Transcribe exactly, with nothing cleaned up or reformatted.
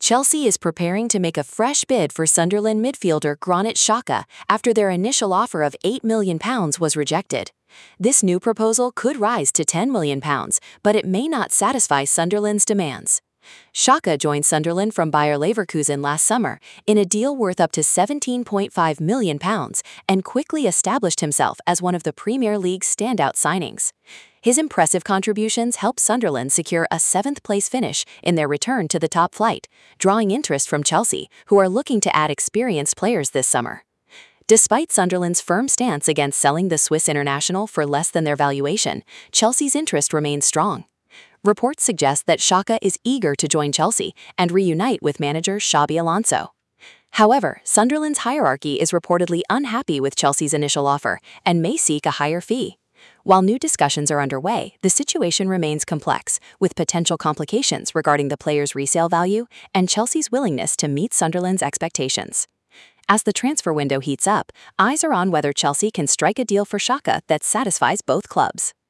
Chelsea is preparing to make a fresh bid for Sunderland midfielder Granit Xhaka after their initial offer of eight million pounds was rejected. This new proposal could rise to ten million pounds, but it may not satisfy Sunderland's demands. Xhaka joined Sunderland from Bayer Leverkusen last summer in a deal worth up to seventeen point five million pounds and quickly established himself as one of the Premier League's standout signings. His impressive contributions helped Sunderland secure a seventh-place finish in their return to the top flight, drawing interest from Chelsea, who are looking to add experienced players this summer. Despite Sunderland's firm stance against selling the Swiss international for less than their valuation, Chelsea's interest remains strong. Reports suggest that Xhaka is eager to join Chelsea and reunite with manager Xabi Alonso. However, Sunderland's hierarchy is reportedly unhappy with Chelsea's initial offer and may seek a higher fee. While new discussions are underway, the situation remains complex, with potential complications regarding the player's resale value and Chelsea's willingness to meet Sunderland's expectations. As the transfer window heats up, eyes are on whether Chelsea can strike a deal for Xhaka that satisfies both clubs.